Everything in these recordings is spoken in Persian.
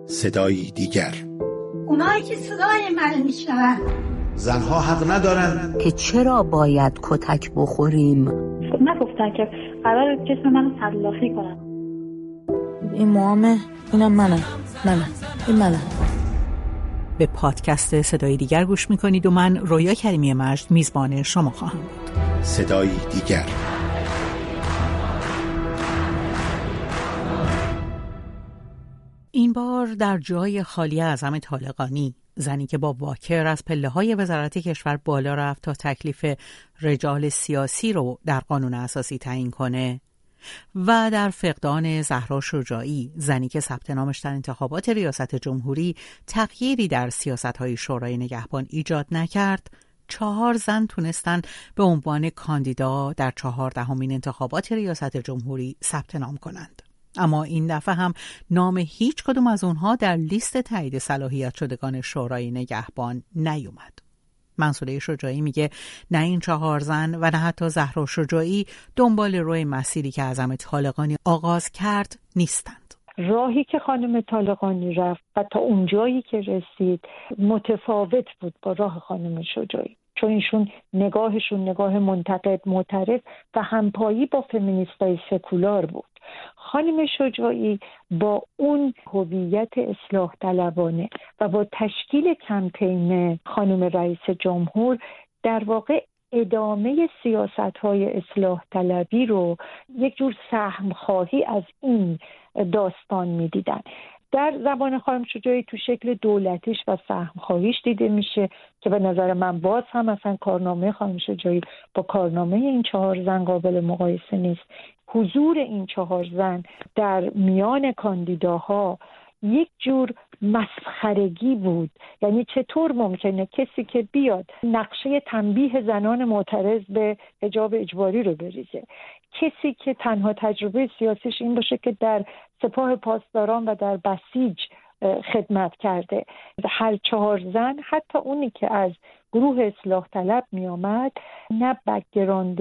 صدایی دیگر. اونایی که صدای من میشنون زنها حق ندارن که چرا باید کتک بخوریم. نگفتن که قرار جسم منو تلافی کنن. این موامه، اینم منم. این منم. به پادکست صدای دیگر گوش میکنید و من رویا کریمی مجد میزبان شما خواهم بود. صدایی دیگر. این بار در جای خالی اعظم طالقانی، زنی که با واکر از پله‌های وزارت کشور بالا رفت تا تکلیف رجال سیاسی رو در قانون اساسی تعیین کنه، و در فقدان زهرا شجاعی، زنی که ثبت نامش در انتخابات ریاست جمهوری تغییری در سیاست‌های شورای نگهبان ایجاد نکرد، 4 زن تونستن به عنوان کاندیدا در 14مین انتخابات ریاست جمهوری ثبت نام کنند. اما این دفعه هم نام هیچ کدوم از اونها در لیست تایید صلاحیت شدگان شورای نگهبان نیومد. منصوره شجاعی میگه نه این 4 زن و نه حتی زهرا شجاعی دنبال روی مسیری که اعظم طالقانی آغاز کرد نیستند. راهی که خانم طالقانی رفت و تا اونجایی که رسید متفاوت بود با راه خانم شجاعی، چون ایشون نگاهشون نگاه منتقد، معترض و همپایی با فمینیستای سکولار بود. خانم شجاعی با اون هویت اصلاح طلبانه و با تشکیل کمپین خانم رئیس جمهور در واقع ادامه سیاست‌های اصلاح طلبی رو یک جور سهم خواهی از این داستان می‌دیدن. در زبان خانم شجاعی تو شکل دولتیش و سهم خواهیش دیده میشه که به نظر من باز هم مثلا کارنامه خانم شجاعی با کارنامه این 4 زن قابل مقایسه نیست. حضور این 4 زن در میان کاندیداها یک جور مسخرگی بود. یعنی چطور ممکنه کسی که بیاد نقشه تنبیه زنان معترض به حجاب اجباری رو بریزه، کسی که تنها تجربه سیاسیش این باشه که در سپاه پاسداران و در بسیج خدمت کرده، هر 4 زن، حتی اونی که از گروه اصلاح طلب می آمد، نه بک‌گراند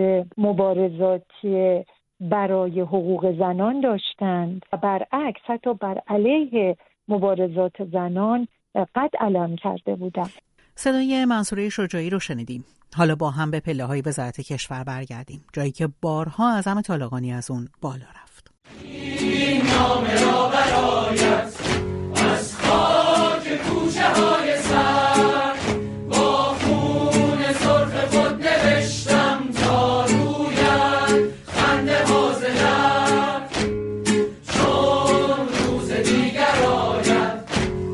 مبارزاتی برای حقوق زنان داشتند و برعکس حتی بر علیه مبارزات زنان قد علم کرده بودند. صدای منصوره شجاعی رو شنیدیم. حالا با هم به پله‌های وزارت کشور برگردیم، جایی که بارها اعظم طالقانی از اون بالا رفت. این نامه را برایت از خاک کوچه‌های سر با خون سرخ خود نوشتم تا رویت خنده باز لب، چون روز دیگر آید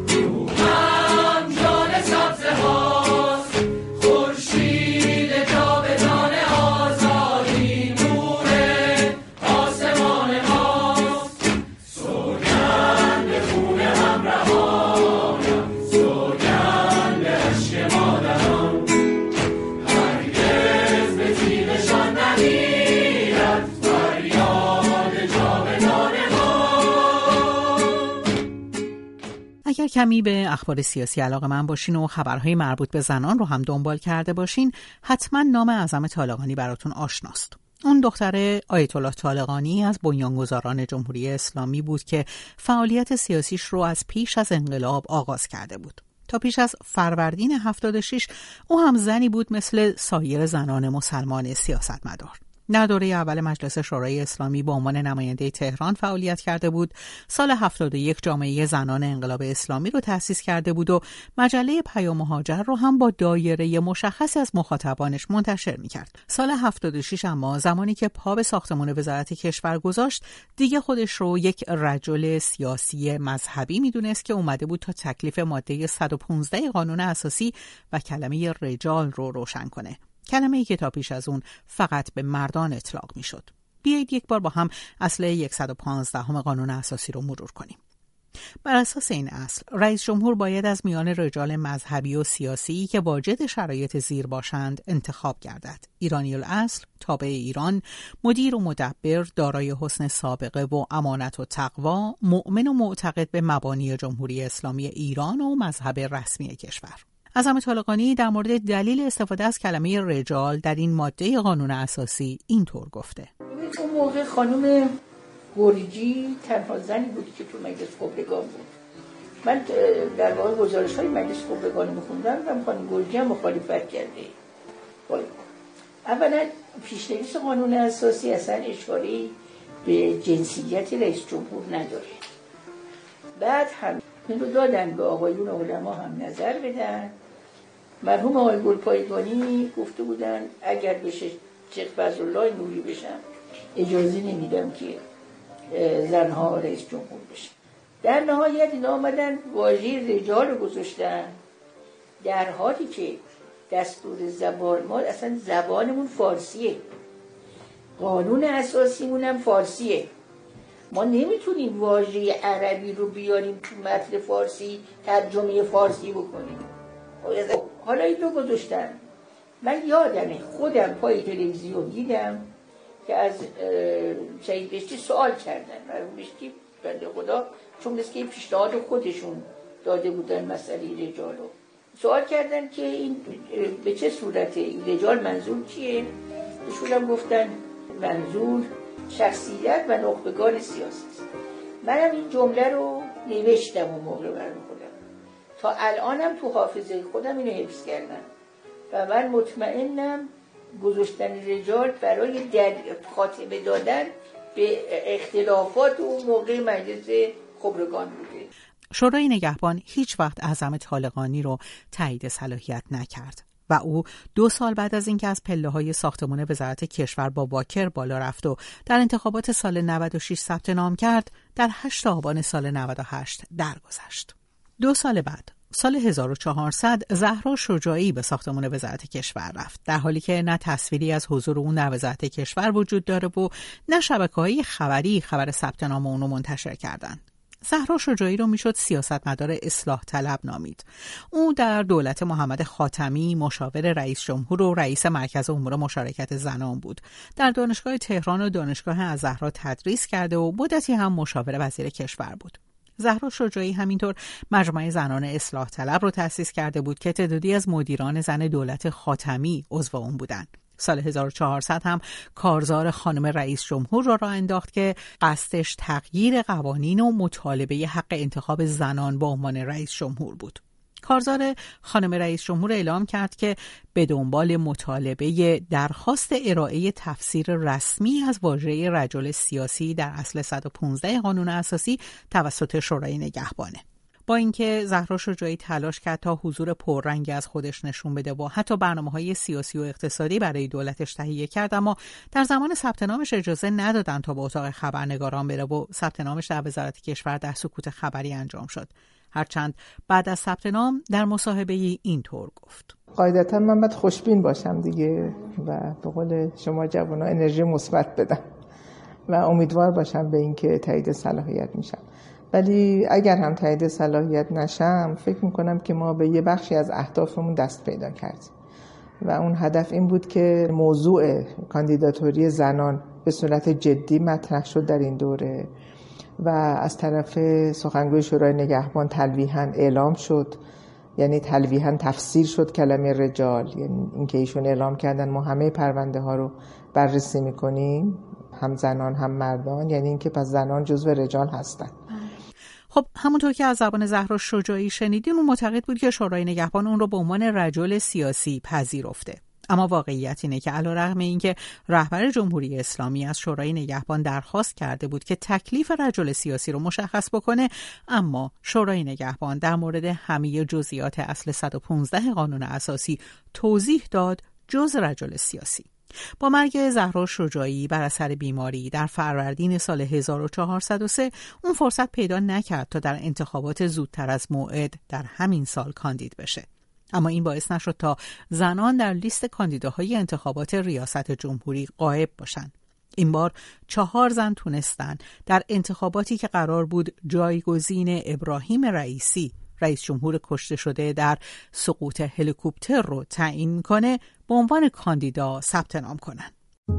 روحم جان سبزه هاست، خورشید جاودان آزادی نور آسمان ماست، سوگند خون همراهانم، سوگند عشق مادران، هرگز به تیغشان نمیرد فریاد جاودان ما. اگر کمی به اخبار سیاسی علاقه‌مند باشین و خبرهای مربوط به زنان رو هم دنبال کرده باشین، حتما نام اعظم طالقانی براتون آشناست. اون دختر آیت الله طالقانی از بنیانگذاران جمهوری اسلامی بود که فعالیت سیاسیش رو از پیش از انقلاب آغاز کرده بود. تا پیش از فروردین 76 او هم زنی بود مثل سایر زنان مسلمان سیاستمدار. در دوره اول مجلس شورای اسلامی به عنوان نماینده تهران فعالیت کرده بود. سال 71 جامعه زنان انقلاب اسلامی رو تأسیس کرده بود و مجله پیام مهاجر رو هم با دایره مشخصی از مخاطبانش منتشر می‌کرد. سال 76 اما زمانی که پا به ساختمان وزارت کشور گذاشت، دیگه خودش رو یک رجل سیاسی مذهبی می‌دونست که اومده بود تا تکلیف ماده 115 قانون اساسی و کلمه رجال رو روشن کنه. کلمه‌ای که تا پیش از اون فقط به مردان اطلاق می‌شد. بیایید یک بار با هم اصل 115 قانون اساسی رو مرور کنیم. بر اساس این اصل، رئیس جمهور باید از میان رجال مذهبی و سیاسی که واجد شرایط زیر باشند انتخاب گردد. ایرانی الاصل، تابع ایران، مدیر و مدبر، دارای حسن سابقه و امانت و تقوا، مؤمن و معتقد به مبانی جمهوری اسلامی ایران و مذهب رسمی کشور. اعظم طالقانی در مورد دلیل استفاده از کلمه رجال در این ماده قانون اساسی اینطور گفته: اون موقع خانم گرجی تنها زنی بود که تو مجلس خبرگان بود من در واقع گزارش‌های مجلس خبرگان می‌خوندم و خانم گرجی هم مخالفت کرده. اولا پیش‌نویس قانون اساسی اصلا اشاره به جنسیت رئیس جمهور نداره. بعد هم این رو دادن به آقایون علما هم نظر بدن. مرحوم آقای گلپایگانی گفته بودن اگر بشه شیخ فضلالله نوری بشم اجازه نمیدم که زنها رئیس جمهور بشن. در نهایت اینا آمدن واژه رجال رو گذاشتن، در حالی که دستور زبان ما اصلا زبانمون فارسیه، قانون اساسیمون هم فارسیه. ما نمیتونیم واژه عربی رو بیاریم تو متن فارسی ترجمه فارسی بکنیم. حالا این رو گذاشتن. من یادمه خودم پای تلویزیون دیدم که از شهید بهشتی سوال کردن. مرحوم بهشتی بنده خدا چون مثل که پیشنهاد خودشون داده بودن مسئله رجال رو سوال کردن که این به چه صورته، رجال منظور چیه؟ ایشون هم گفتن منظور شخصیت و نخبگان سیاسی است. منم این جمله رو نوشتم اون موقع برای خودم، تا الانم تو حافظه خودم اینو حفظ کردم و من مطمئنم گذاشتن رجال برای خاتمه دادن به اختلافات اون موقع مجلس خبرگان بوده. شورای نگهبان هیچ وقت اعظم طالقانی رو تایید صلاحیت نکرد و او 2 سال بعد از اینکه از پله‌های ساختمان وزارت کشور با باکر بالا رفت و در انتخابات سال 96 ثبت نام کرد، در 8 آبان سال 98 درگذشت. 2 سال بعد سال 1400 زهرا شجاعی به ساختمان وزارت کشور رفت، در حالی که نه تصویری از حضور اون در وزارت کشور وجود داره و نه شبکه‌های خبری خبر ثبت نام اون رو منتشر کردن. زهرا شجاعی رو میشد سیاستمدار اصلاح طلب نامید. او در دولت محمد خاتمی مشاور رئیس جمهور و رئیس مرکز امور مشارکت زنان بود. در دانشگاه تهران و دانشگاه الزهرا تدریس کرده و مدتی هم مشاور وزیر کشور بود. زهرا شجاعی همینطور مجمع زنان اصلاح طلب رو تأسیس کرده بود که تعدادی از مدیران زن دولت خاتمی عضو اون بودند. سال 1400 هم کارزار خانم رئیس جمهور را راه انداخت که قصدش تغییر قوانین و مطالبه حق انتخاب زنان به عنوان رئیس جمهور بود. کارزار خانم رئیس جمهور اعلام کرد که به دنبال مطالبه درخواست ارائه تفسیر رسمی از واژه رجل سیاسی در اصل 115 قانون اساسی توسط شورای نگهبانه. با اینکه زهرا شجاعی تلاش کرد تا حضور پررنگی از خودش نشون بده و حتی برنامه‌های سیاسی و اقتصادی برای دولتش تهیه کرد، اما در زمان ثبت نامش اجازه ندادن تا به اتاق خبرنگاران بره و ثبت نامش در وزارت کشور در سکوت خبری انجام شد. هرچند بعد از ثبت نام در مصاحبه‌ای اینطور گفت: قاعدتا من باید خوشبین باشم دیگه و به قول شما جوونا انرژی مثبت بدم و امیدوار باشم به اینکه تایید صلاحیت میشم. ولی اگر هم تایید صلاحیت نشم، فکر میکنم که ما به یه بخشی از اهدافمون دست پیدا کردیم و اون هدف این بود که موضوع کاندیداتوری زنان به صورت جدی مطرح شد در این دوره و از طرف سخنگوی شورای نگهبان تلویحاً اعلام شد، یعنی تلویحاً تفسیر شد کلمه رجال، یعنی اینکه ایشون اعلام کردن ما همه پرونده ها رو بررسی میکنیم، هم زنان هم مردان، یعنی اینکه پس زنان جزو رجال هستن. خب همونطور که از زبان زهرا شجاعی شنیدین، اون معتقد بود که شورای نگهبان اون رو به عنوان رجل سیاسی پذیرفته. اما واقعیت اینه که علیرغم اینکه رهبر جمهوری اسلامی از شورای نگهبان درخواست کرده بود که تکلیف رجل سیاسی رو مشخص بکنه، اما شورای نگهبان در مورد همه جزئیات اصل 115 قانون اساسی توضیح داد جز رجل سیاسی. با مرگ زهرا شجاعی بر اثر بیماری در فروردین سال 1403 اون فرصت پیدا نکرد تا در انتخابات زودتر از موعد در همین سال کاندید بشه. اما این باعث نشد تا زنان در لیست کاندیداهای انتخابات ریاست جمهوری غایب باشند. این بار 4 زن تونستن در انتخاباتی که قرار بود جایگزین ابراهیم رئیسی، رئیس جمهور کشته شده در سقوط هلیکوپتر رو تعیین کنه، به عنوان کاندیدا ثبت نام کنن.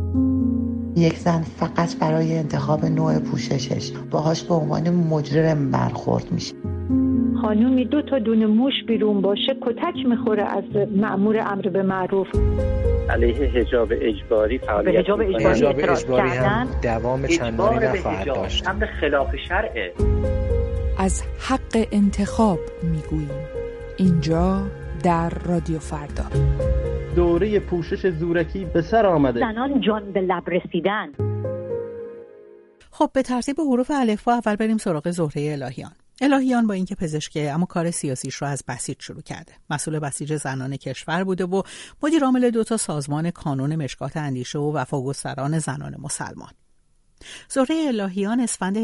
یک زن فقط برای انتخاب نوع پوششش باهاش به عنوان مجرم برخورد میشه. خانومی 2 تا دونه موش بیرون باشه کتک میخوره از مأمور امر به معروف. علیه حجاب اجباری فعالیت می‌کنه. حجاب اجباری هم دوام چندانی نخواهد داشت. امر خلاف شرعه. از حق انتخاب میگوییم. اینجا در رادیو فردا. دوره پوشش زورکی به سر آمده. زنان جان به لب رسیدن. خب به ترتیب حروف الفبا اول بریم سراغ زهره الهیان. الهیان با اینکه پزشکه اما کار سیاسیش رو از بسیج شروع کرده. مسئول بسیج زنان کشور بوده و مدیر عامل 2 سازمان کانون مشکات اندیشه و وفاگستران زنان مسلمان. زهره الهیان اسفند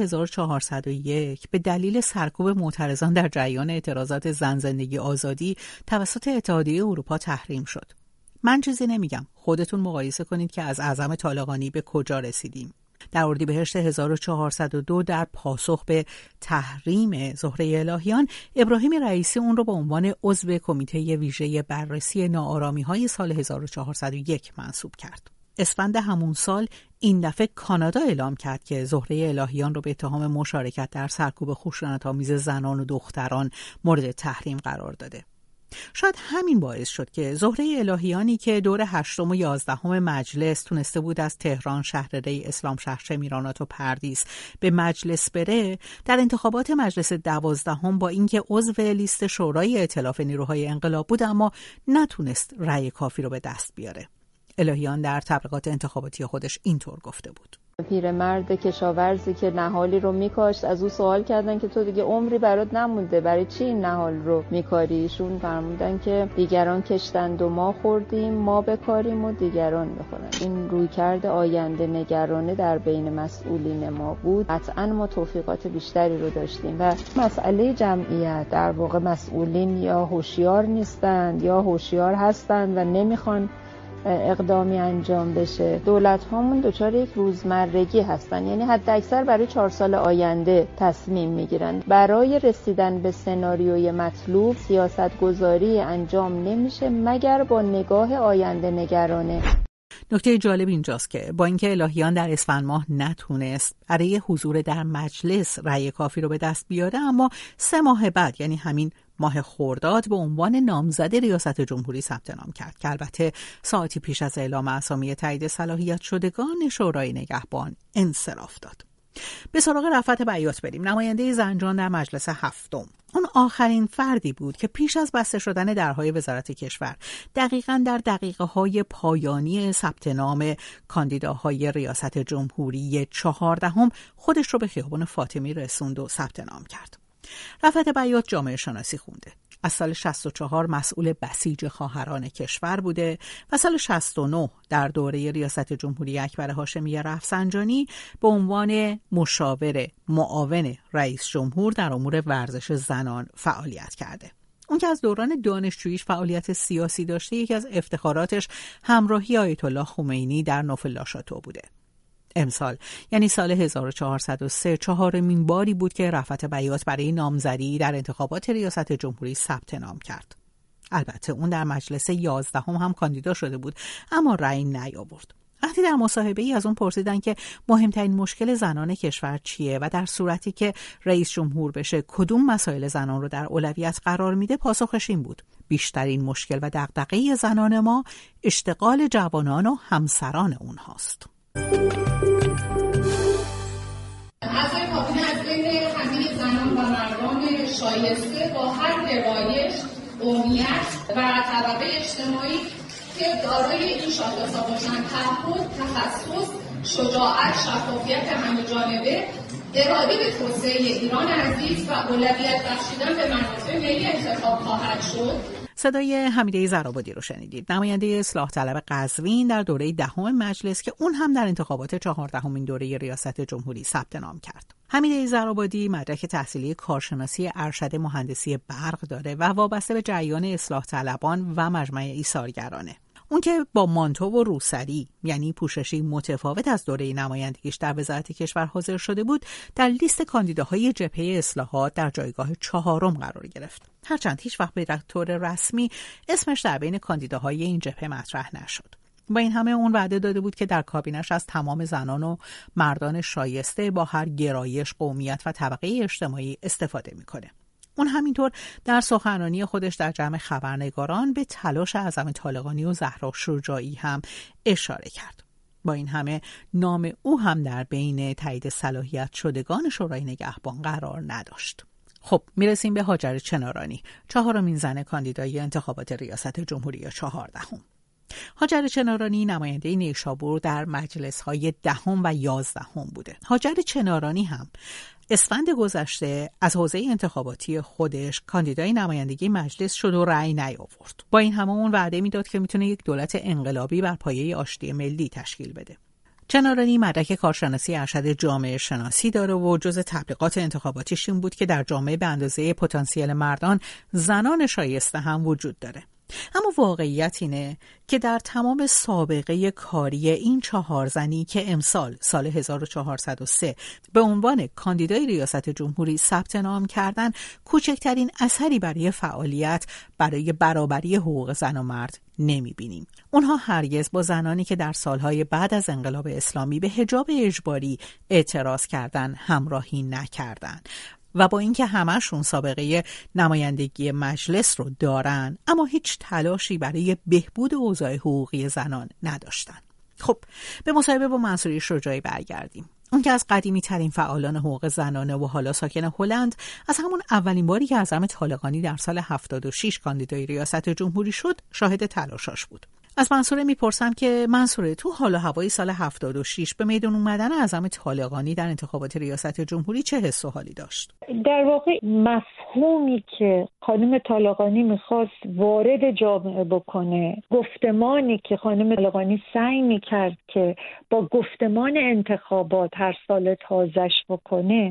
1401 به دلیل سرکوب معترضان در جریان اعتراضات زن زندگی آزادی توسط اتحادیه اروپا تحریم شد. من چیزی نمیگم، خودتون مقایسه کنید که از اعظم طالقانی به کجا رسیدیم. در اردیبهشت 1402 در پاسخ به تحریم زهره الهیان، ابراهیم رئیسی اون رو به عنوان عضو کمیته ویژه بررسی ناآرامی‌های سال 1401 منصوب کرد. اسفند همون سال این دفعه کانادا اعلام کرد که زهره الهیان رو به اتهام مشارکت در سرکوب خشونت‌آمیز زنان و دختران مورد تحریم قرار داده. شاید همین باعث شد که زهره الهیانی که دور 8 و 11 مجلس تونسته بود از تهران، شهر ری، اسلام شهر، شمیرانات و پردیس به مجلس بره، در انتخابات مجلس 12 با اینکه عضو لیست شورای ائتلاف نیروهای انقلاب بود اما نتونست رأی کافی رو به دست بیاره. الهیان در تبلیغات انتخاباتی خودش اینطور گفته بود: پیرمرد کشاورزی که نهالی رو میکاشت از او سوال کردن که تو دیگه عمری برات نمونده، برای چی این نهال رو میکاری؟ ایشون فرمودن که دیگران کشتند و ما خوردیم، ما بکاریم و دیگران بخورن. این رویکرد آینده نگرانه در بین مسئولین ما بود. قطعا ما توفیقات بیشتری رو داشتیم و مسئله جمعیت، در واقع مسئولین یا هوشیار نیستند یا هوشیار هستند و نمیخوان اقدامی انجام بشه. دولت هامون دچار یک روزمرگی هستن، یعنی حد اکثر برای 4 سال آینده تصمیم میگیرن. برای رسیدن به سناریوی مطلوب سیاست گذاری انجام نمیشه مگر با نگاه آینده نگرانه. نکته جالب اینجاست که با اینکه الهیان در اسفند ماه نتونست برای حضور در مجلس رأی کافی رو به دست بیاره، اما 3 ماه بعد، یعنی همین ماه خرداد، به عنوان نامزد ریاست جمهوری ثبت نام کرد که البته ساعتی پیش از اعلام اسامی تایید صلاحیت شدگان شورای نگهبان انصراف داد. به سراغ رفعت بیات بریم. نماینده زنجان در مجلس 7 اون آخرین فردی بود که پیش از بسته شدن درهای وزارت کشور، دقیقاً در دقیقه‌های پایانی ثبت نام کاندیداهای ریاست جمهوری 14 خودش رو به خیابان فاطمی رسوند و ثبت نام کرد. رفعت بیات جامعه شناسی خونده. از سال 64 مسئول بسیج خواهران کشور بوده و سال 69 در دوره ریاست جمهوری اکبر هاشمی رفسنجانی به عنوان مشاور معاون رئیس جمهور در امور ورزش زنان فعالیت کرده. اون که از دوران دانشجوییش فعالیت سیاسی داشته، یکی از افتخاراتش همراهی آیت الله خمینی در نوفل لاشاتو بوده. امسال یعنی سال 1403 4مین باری بود که رفعت بیات برای نامزدی در انتخابات ریاست جمهوری ثبت نام کرد. البته اون در مجلس 11 هم کاندیدا شده بود اما رأی نیاورد. وقتی در مصاحبه‌ای از اون پرسیدن که مهمترین مشکل زنان کشور چیه و در صورتی که رئیس جمهور بشه کدوم مسائل زنان رو در اولویت قرار میده، پاسخش این بود: بیشترین مشکل و دغدغه زنان ما اشتغال جوانان و همسران اونهاست. اعضای کابینه از بین همه زنان و مردان شایسته با هر روایش، قومیت و طبقه اجتماعی که دارای این شاخص‌ها باشند، تعهد، تخصص، شجاعت، شفافیت همه جانبه، اراده به توسعه ایران عزیز و اولویت بخشیدن به منافع ملی انتخاب خواهد شد. صدای حمیده زرابادی رو شنیدید، نماینده اصلاح طلب قزوین در دوره 10 مجلس که اون هم در انتخابات 14مین دوره ریاست جمهوری ثبت نام کرد. حمیده زرابادی مدرک تحصیلی کارشناسی ارشد مهندسی برق داره و وابسته به جریان اصلاح طلبان و مجمع ایثارگرانه. اون که با مانتو و روسری، یعنی پوششی متفاوت از دوره نمایندگیش در وزارت کشور حاضر شده بود، در لیست کاندیداهای جبهه اصلاحات در جایگاه 4 قرار گرفت. هرچند هیچ وقت به طور رسمی اسمش در بین کاندیداهای این جبهه مطرح نشد. با این همه اون وعده داده بود که در کابینش از تمام زنان و مردان شایسته با هر گرایش، قومیت و طبقه اجتماعی استفاده میکنه. اون همینطور در سخنرانی خودش در جمع خبرنگاران به تلاش اعظم طالقانی و زهرا شجاعی هم اشاره کرد. با این همه نام او هم در بین تایید صلاحیت شدگان شورای نگهبان قرار نداشت. خب میرسیم به هاجر چنارانی، 4مین زن کاندیدای انتخابات ریاست جمهوری 14. هاجر چنارانی نماینده نیشابور در مجلس‌های 10 و 11 بوده. هاجر چنارانی هم اسفند گذشته از حوزه انتخاباتی خودش کاندیدای نمایندگی مجلس شد و رأی نیاورد. با این همه اون وعده میداد که میتونه یک دولت انقلابی بر پایه آشتی ملی تشکیل بده. چنارانی مدرک کارشناسی ارشد جامعه شناسی داره و جز تبلیغات انتخاباتیش این بود که در جامعه به اندازه پتانسیل مردان زنان شایسته هم وجود داره. اما واقعیت اینه که در تمام سابقه کاری این 4 زنی که امسال سال 1403 به عنوان کاندیدای ریاست جمهوری ثبت نام کردن، کوچکترین اثری برای فعالیت برای برابری حقوق زن و مرد نمی‌بینیم. اونها هرگز با زنانی که در سالهای بعد از انقلاب اسلامی به حجاب اجباری اعتراض کردن همراهی نکردن و با اینکه همه‌شون سابقه نمایندگی مجلس رو دارن، اما هیچ تلاشی برای بهبود اوضاع حقوقی زنان نداشتن. خب به مصاحبه با منصوری شجاعی برگردیم. اون که از قدیمی ترین فعالان حقوق زنانه و حالا ساکن هلند، از همون اولین باری که اعظم طالقانی در سال 76 کاندیدای ریاست جمهوری شد شاهد تلاشاش بود. از منصوره میپرسم که منصوره، تو حال و هوای سال 76 به میدان اومدن اعظم طالقانی در انتخابات ریاست جمهوری چه حس و حالی داشت؟ در واقع مفهومی که خانم طالقانی میخواست وارد جامعه بکنه، گفتمانی که خانم طالقانی سعی میکرد که با گفتمان انتخابات هر سال تازش بکنه،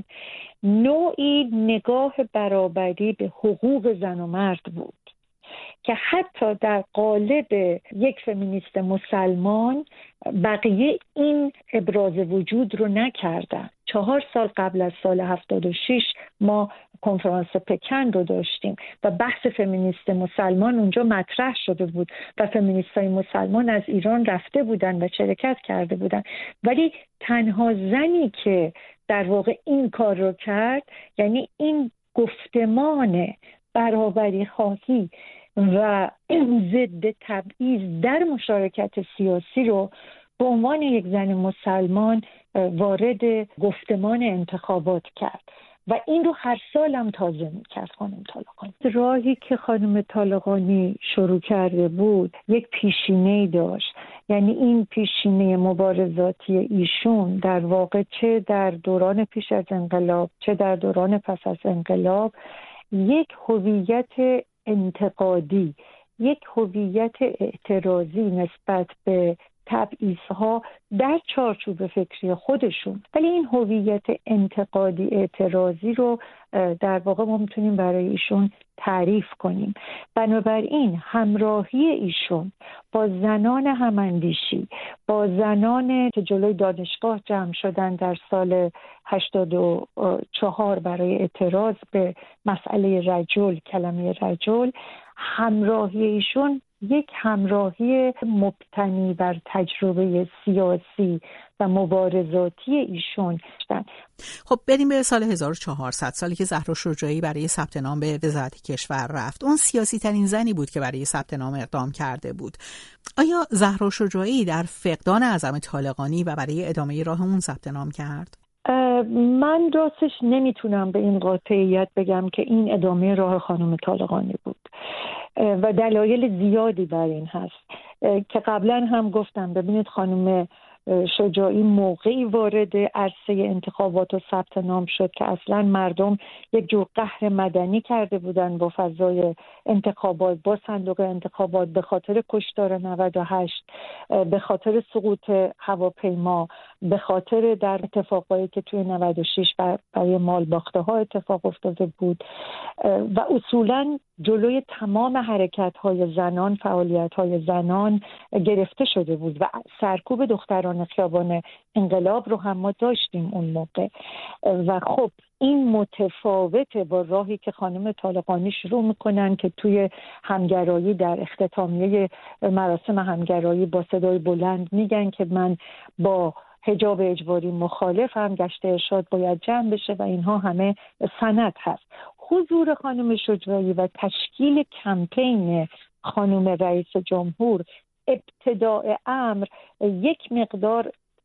نوعی نگاه برابری به حقوق زن و مرد بود که حتی در قالب یک فمینیست مسلمان بقیه این ابراز وجود رو نکردن. 4 سال قبل از سال 76 ما کنفرانس پکن رو داشتیم و بحث فمینیست مسلمان اونجا مطرح شده بود و فمینیستای مسلمان از ایران رفته بودن و شرکت کرده بودن، ولی تنها زنی که در واقع این کار رو کرد، یعنی این گفتمان برابری خواهی و ضد تبعیض در مشارکت سیاسی رو به عنوان یک زن مسلمان وارد گفتمان انتخابات کرد و این رو هر سال هم تازه می‌کرد خانم طالقانی. راهی که خانم طالقانی شروع کرده بود یک پیشینه‌ای داشت، یعنی این پیشینه مبارزاتی ایشون در واقع چه در دوران پیش از انقلاب چه در دوران پس از انقلاب یک هویت انتقادی، یک هویت اعتراضی نسبت به تبعیض‌ها در چارچوب فکری خودشون، ولی این هویت انتقادی اعتراضی رو در واقع ما میتونیم برای ایشون تعریف کنیم. بنابراین همراهی ایشون با زنان هماندیشی، با زنان که جلوی دانشگاه جمع شدن در سال 84 برای اعتراض به مسئله رجل، کلمه رجل، همراهی ایشون یک همراهی مبتنی بر تجربه سیاسی و مبارزاتی ایشون شدن. خب بریم به سال 1400، سالی که زهرا شجاعی برای ثبت نام به وزارت کشور رفت. اون سیاسی ترین زنی بود که برای ثبت نام اقدام کرده بود. آیا زهرا شجاعی در فقدان اعظم طالقانی و برای ادامه راه اون ثبت نام کرد؟ من راستش نمیتونم به این قاطعیت بگم که این ادامه راه خانم طالقانی بود و دلایل زیادی بر این هست که قبلا هم گفتم. ببینید خانم شجاعی موقعی وارد عرصه انتخابات و ثبت نام شد که اصلا مردم یک جور قهر مدنی کرده بودن با فضای انتخابات، با صندوق انتخابات، به خاطر کشتار 98، به خاطر سقوط هواپیما، به خاطر در اتفاقایی که توی 96 برای مال باخته ها اتفاق افتاده بود و اصولا جلوی تمام حرکت‌های زنان، فعالیت‌های زنان گرفته شده بود و سرکوب دختران خیابان انقلاب رو هم ما داشتیم اون موقع و خب این متفاوته با راهی که خانم طالقانی شروع میکنن که توی همگرایی در اختتامیه مراسم همگرایی با صدای بلند میگن که من با حجاب اجباری مخالفم، گشت ارشاد باید جمع بشه و اینها همه سند هست. حضور خانم شجاعی و تشکیل کمپین خانم رئیس جمهور ابتداء امر یک مقدار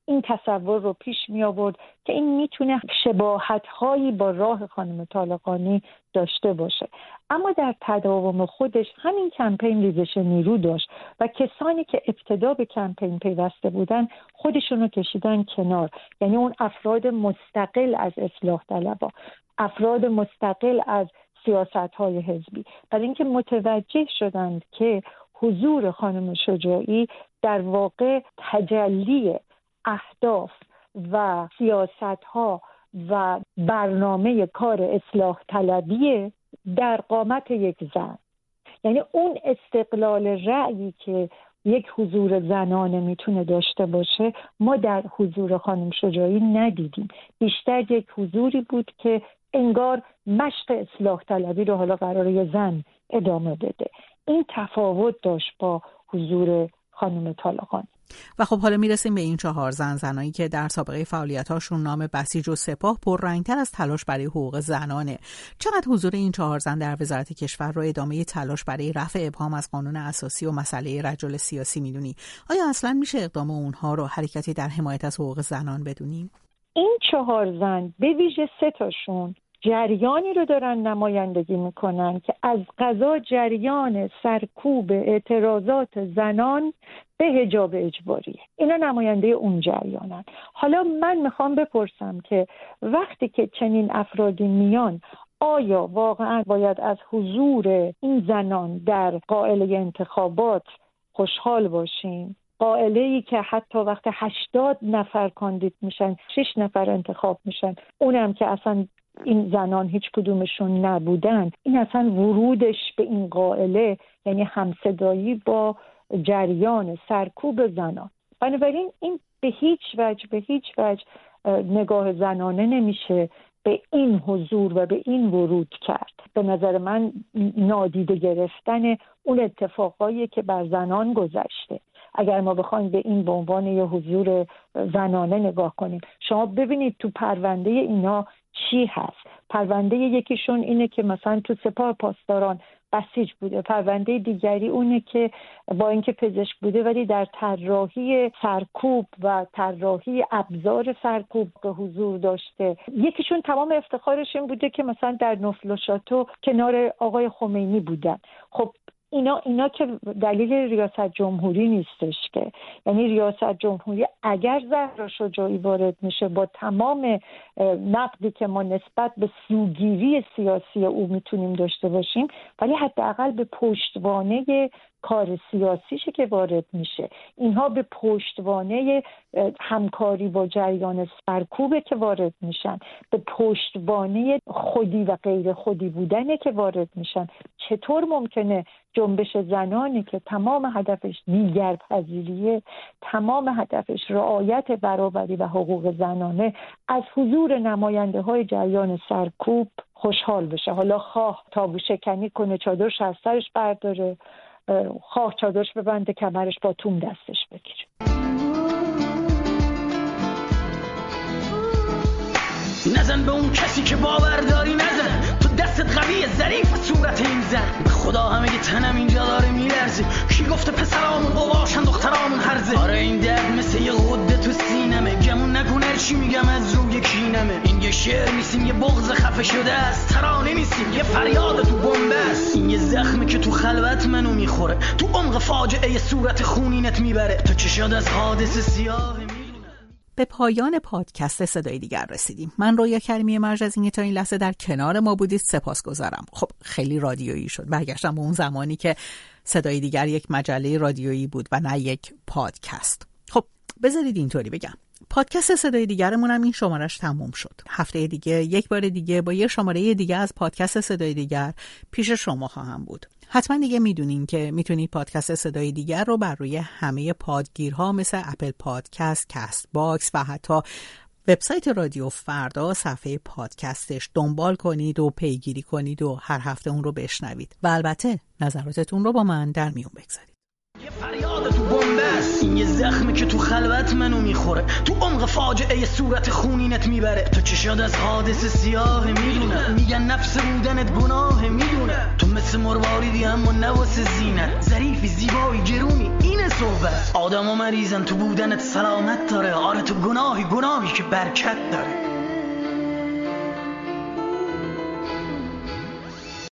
این تصور رو پیش می آورد که این میتونه شباهت‌هایی با راه خانم طالقانی داشته باشه. اما در تداوم خودش همین کمپین ریزش نیرو داشت و کسانی که ابتدا به کمپین پیوسته بودن خودشون رو کشیدن کنار. یعنی اون افراد مستقل از اصلاح طلبها، افراد مستقل از سیاست‌های حزبی، برای اینکه متوجه شدند که حضور خانم شجاعی در واقع تجلی اهداف و سیاست‌ها و برنامه کار اصلاح طلبی در قامت یک زن. یعنی اون استقلال رأیی که یک حضور زنانه میتونه داشته باشه ما در حضور خانم شجاعی ندیدیم. بیشتر یک حضوری بود که انگار مشق اصلاح طلبی رو حالا قراره یه زن ادامه بده. این تفاوت داشت با حضور خانم طالقانی. و خب حالا میرسیم به این 4 زنایی که در سابقه فعالیت‌هاشون نام بسیج و سپاه پررنگ‌تر از تلاش برای حقوق زنانه. چقدر حضور این 4 زن در وزارت کشور رو ادامه تلاش برای رفع ابهام از قانون اساسی و مسئله رجل سیاسی میدونی؟ آیا اصلاً میشه اقدام اونها رو حرکتی در حمایت از حقوق زنان بدونیم؟ این 4 زن به ویژه 3 تاشون جریانی رو دارن نمایندگی میکنن که از قضا جریان سرکوب اعتراضات زنان به حجاب اجباریه. اینا نماینده اون جریانن. حالا من میخوام بپرسم که وقتی که چنین افرادی میان آیا واقعا باید از حضور این زنان در قائله انتخابات خوشحال باشیم؟ قائله‌ای که حتی وقتی 80 نفر کاندید میشن 6 نفر انتخاب میشن، اونم که اصلا این زنان هیچ کدومشون نبودن، این اصلا ورودش به این قائله یعنی همصدایی با جریان سرکوب زنان. بنابراین این به هیچ وجه نگاه زنانه نمیشه به این حضور و به این ورود کرد. به نظر من نادیده گرفتن اون اتفاقایی که بر زنان گذشته. اگر ما بخوایم به این به عنوان یه حضور زنانه نگاه کنیم، شما ببینید تو پرونده اینا چی هست. پرونده یکیشون اینه که مثلا تو سپاه پاسداران بسیج بوده، پرونده دیگری اونه که با اینکه پزشک بوده ولی در طراحی سرکوب و طراحی ابزار سرکوب به حضور داشته. یکیشون تمام افتخارش این بوده که مثلا در نفل و شاتو کنار آقای خمینی بودن. خب اینا که دلیل ریاست جمهوری نیستش که، یعنی ریاست جمهوری اگر زهرا شجاعی وارد میشه با تمام نقدی که ما نسبت به سوگیری سیاسی او میتونیم داشته باشیم، ولی حداقل به پشتوانه کار سیاسیشه که وارد میشه. اینها به پشتوانه همکاری با جریان سرکوبه که وارد میشن، به پشتوانه خودی و غیر خودی بودنه که وارد میشن. چطور ممکنه جنبش زنانی که تمام هدفش دیگرپذیریه، تمام هدفش رعایت برابری و حقوق زنانه، از حضور نماینده های جریان سرکوب خوشحال بشه؟ حالا خواه تابو شکنی کنه، چادرش از سرش برداره، خواه چادرش ببنده کمرش با توم دستش بگیره. نزن به اون کسی که باور داری، نزن تو دستت قویه ظریف صورت این زن. به خدا همه تنم اینجا داره میلرزه. کی گفته پسرامون قواشن دخترامون هرزه؟ آره این درد مثل یه غده تو سینمه. گمون نکن هر چی میگم از روی کینمه. این یه شعر نیستیم یه بغض خفه شده است، ترانه نیستیم یه فریاد تو بمب است. این یه زخمی که تو خلوت منو میخوره، تو عمق فاجعه صورت خونینت میبره. تو چه شد از حادثه سیاه. به پایان پادکست صدای دیگر رسیدیم. من رویا کریمی مرج از اینکه تا این لحظه در کنار ما بودید سپاسگزارم. خب خیلی رادیویی شد. برگشتم به اون زمانی که صدای دیگر یک مجله رادیویی بود و نه یک پادکست. خب بذارید اینطوری بگم. پادکست صدای دیگرمون هم این شمارش تموم شد. هفته دیگه یک بار دیگه با یه شماره دیگه از پادکست صدای دیگر پیش شما خواهم بود. حتما دیگه میدونین که میتونید پادکست صدای دیگر رو بر روی همه پادگیرها مثل اپل پادکست، کست باکس و حتی وبسایت رادیو فردا صفحه پادکستش دنبال کنید و پیگیری کنید و هر هفته اون رو بشنوید و البته نظراتتون رو با من در میون بگذارید. یه فریاد تو بنبست، این یه زخمی که تو خلوت منو میخوره، تو عمق فاجعه صورت خونینت میبره. تو چه شد از حادثه سیاه میدونم، میگن نفس بودنت گناه میدونم. تو مثل واسه مرواریدی اما نه واسه زینت، ظریفی زیبایی گرونی اینه صحبت. آدم ها مریضن تو بودنت سلامت داره، آره تو گناهی که برکت داره.